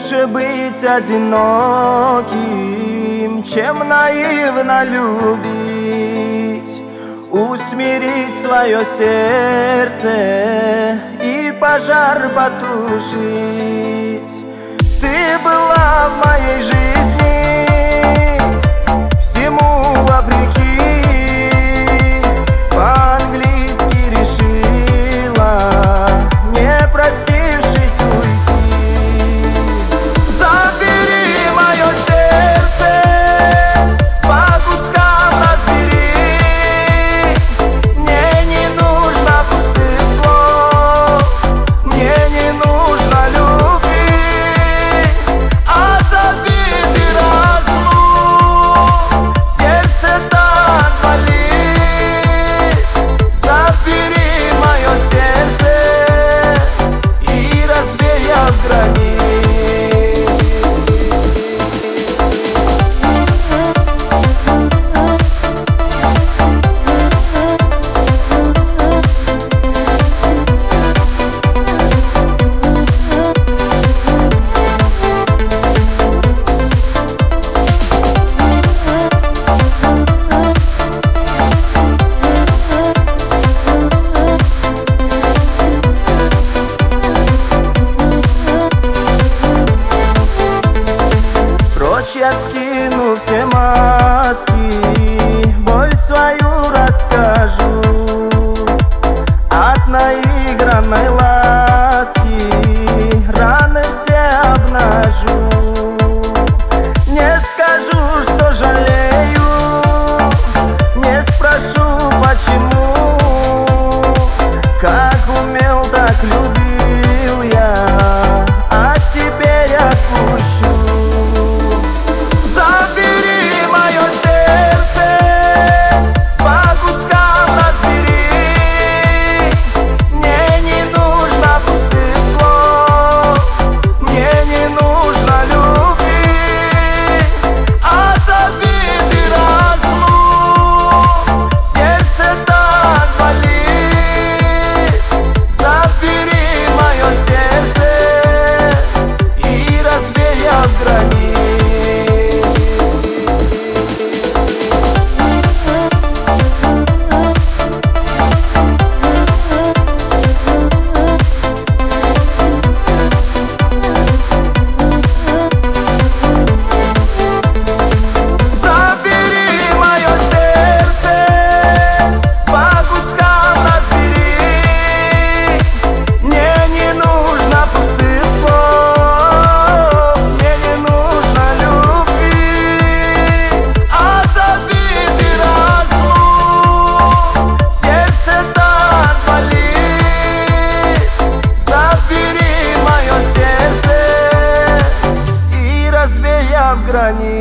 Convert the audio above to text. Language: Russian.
Лучше быть одиноким, чем наивно любить. Усмирить свое сердце и пожар потушить. Ты была в моей жизни, всему вопреки. По-английски решила, не простившись, уйти. Забери мое сердце, по кускам разбери. Мне не нужно пустых слов, мне не нужно любви. От обид и разлук сердце так болит. Забери мое сердце и разбей об гранит. Я скину все маски, боль свою расскажу. От наигранной ласки раны все обнажу. Не скажу, что жалею, не спрошу, почему. Как умел, так любил я, а теперь отпущу. Грани.